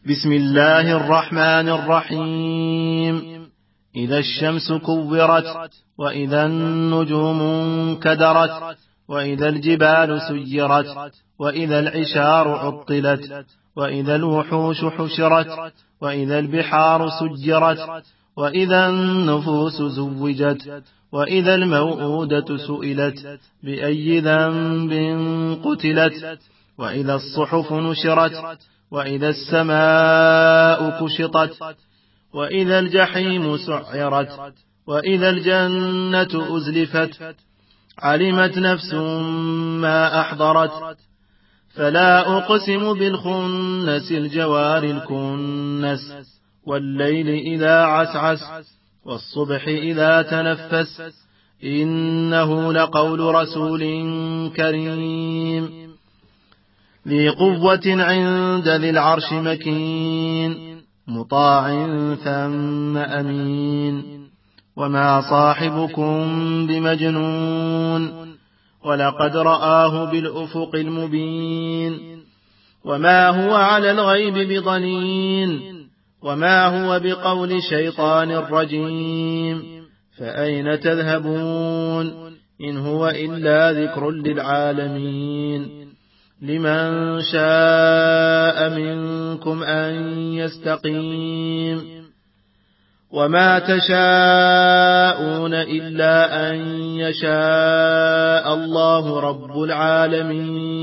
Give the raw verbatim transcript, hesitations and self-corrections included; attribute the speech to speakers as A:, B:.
A: بسم الله الرحمن الرحيم. إذا الشمس كورت، وإذا النجوم انكدرت، وإذا الجبال سيرت، وإذا العشار عطلت، وإذا الوحوش حشرت، وإذا البحار سجرت، وإذا النفوس زوجت، وإذا الموءودة سئلت بأي ذنب قتلت، وإذا الصحف نشرت، وإذا السماء كشطت، وإذا الجحيم سعرت، وإذا الجنة أزلفت، علمت نفس ما أحضرت. فلا أقسم بالخنس الجوار الكنس، والليل إذا عسعس، والصبح إذا تنفس، إنه لقول رسول كريم ذي قوة عند ذي العرش مكين، مطاع ثم أمين. وما صاحبكم بمجنون، ولقد رآه بالأفق المبين. وما هو على الغيب بضنين، وما هو بقول شيطان رجيم. فأين تذهبون؟ إن هو إلا ذكر للعالمين. لمن شاء منكم أن يستقيم. وما تشاءون إلا أن يشاء الله رب العالمين.